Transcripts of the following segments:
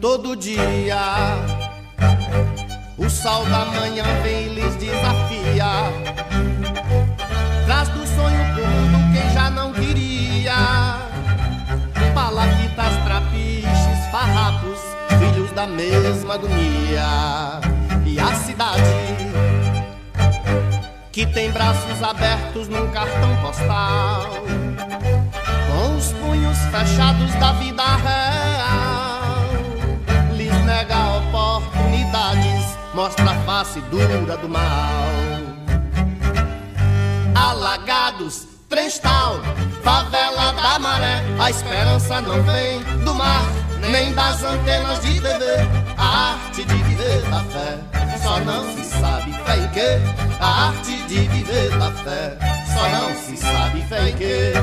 Todo dia o sol da manhã vem e lhes desafia. Traz do sonho pro mundo quem já não queria. Palafitas, trapiches, farrapos, filhos da mesma agonia. E a cidade que tem braços abertos num cartão postal, com os punhos fechados da vida real, lhes nega oportunidades, mostra a face dura do mal. Alagados, Trenstal, favela da Maré, a esperança não vem do mar, nem das antenas de TV. A arte de viver da fé, só não se sabe fé em quê. A arte de viver da fé, só não se sabe fé em quê.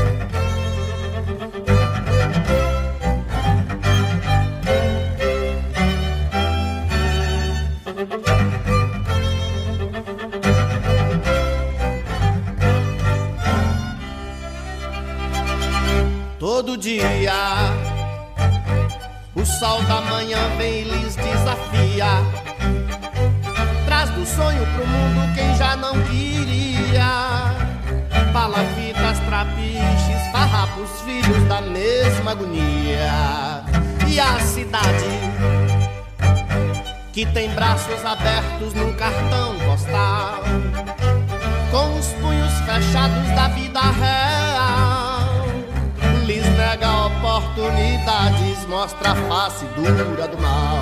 Todo dia o sol da manhã vem e lhes desafia. Traz do sonho pro mundo quem já não queria. Palafitas, trapiches, farrapos, filhos da mesma agonia. E a cidade que tem braços abertos num cartão postal, com os punhos fechados da vida real, lhes nega oportunidades, mostra a face dura do mal.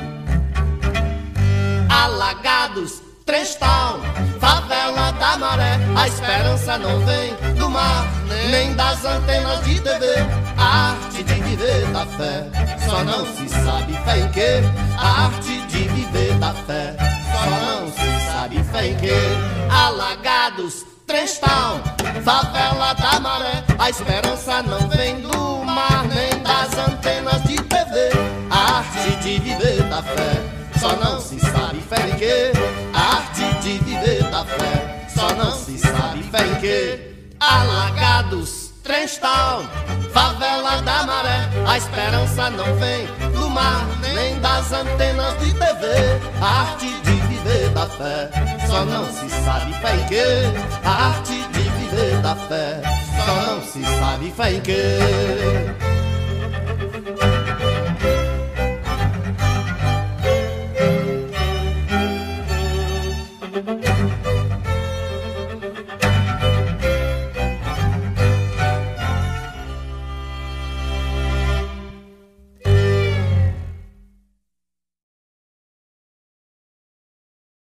Alagados, Trenstal, favela da Maré, a esperança não vem do mar, nem das antenas de TV. A arte de viver da fé, só não se sabe fé em quê. A arte de viver da fé, só não se sabe fé em quê. Alagados, Trenstal, favela da Maré, a esperança não vem do mar, nem das antenas de TV. A arte de viver da fé, só não se sabe fé em quê. A arte de viver da fé, só não se sabe fé em quê. Alagados, Trenstal, favela da Maré, a esperança não vem do mar, nem das antenas de TV. A arte de viver da fé, só não se sabe fé em quê. A arte de viver da fé, só não se sabe fé em quê.